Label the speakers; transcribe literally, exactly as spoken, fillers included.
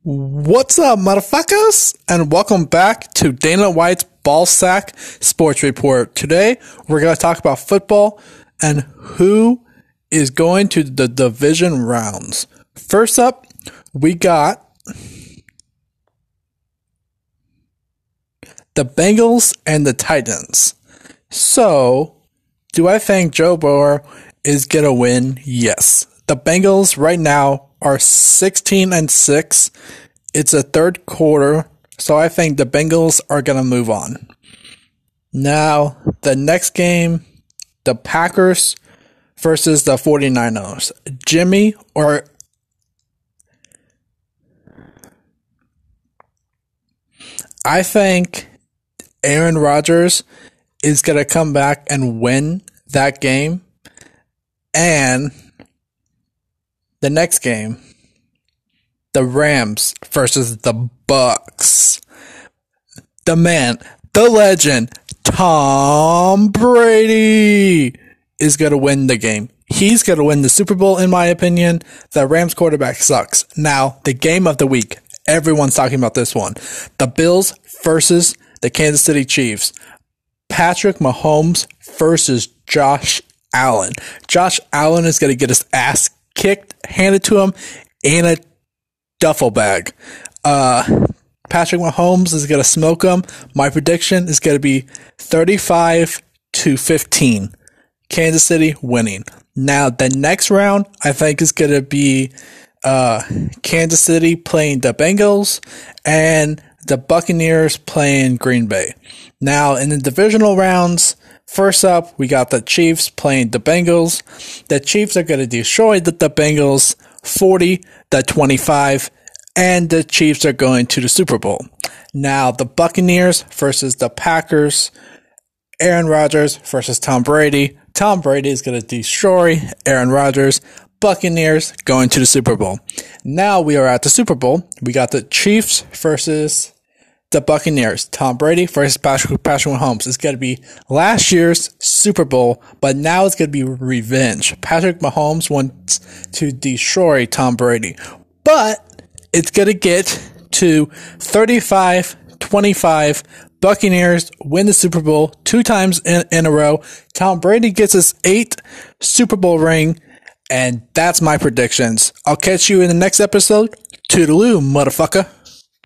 Speaker 1: What's up, motherfuckers? And welcome back to Dana White's Ballsack Sports Report. Today, we're going to talk about football and who is going to the division rounds. First up, we got the Bengals and the Titans. So, do I think Joe Burrow is going to win? Yes. The Bengals right now are sixteen and six. It's a third quarter, so I think the Bengals are going to move on. Now, the next game, the Packers versus the 49ers. Jimmy or I think Aaron Rodgers is going to come back and win that game. And the next game, the Rams versus the Bucks. The man, the legend, Tom Brady is going to win the game. He's going to win the Super Bowl, in my opinion. The Rams quarterback sucks. Now, the game of the week. Everyone's talking about this one. The Bills versus the Kansas City Chiefs. Patrick Mahomes versus Josh Allen. Josh Allen is going to get his ass kicked, handed to him in a duffel bag. Uh, Patrick Mahomes is going to smoke him. My prediction is going to be thirty-five to fifteen. Kansas City winning. Now, the next round, I think, is going to be uh, Kansas City playing the Bengals and the Buccaneers playing Green Bay. Now, in the divisional rounds, first up, we got the Chiefs playing the Bengals. The Chiefs are going to destroy the, the Bengals forty to twenty-five, and the Chiefs are going to the Super Bowl. Now, the Buccaneers versus the Packers. Aaron Rodgers versus Tom Brady. Tom Brady is going to destroy Aaron Rodgers. Buccaneers going to the Super Bowl. Now we are at the Super Bowl. We got the Chiefs versus the Buccaneers. Tom Brady versus Patrick, Patrick Mahomes. It's going to be last year's Super Bowl, but now it's going to be revenge. Patrick Mahomes wants to destroy Tom Brady, but it's going to get to thirty-five twenty-five. Buccaneers win the Super Bowl two times in, in a row. Tom Brady gets his eighth Super Bowl ring, and that's my predictions. I'll catch you in the next episode. Toodaloo, motherfucker.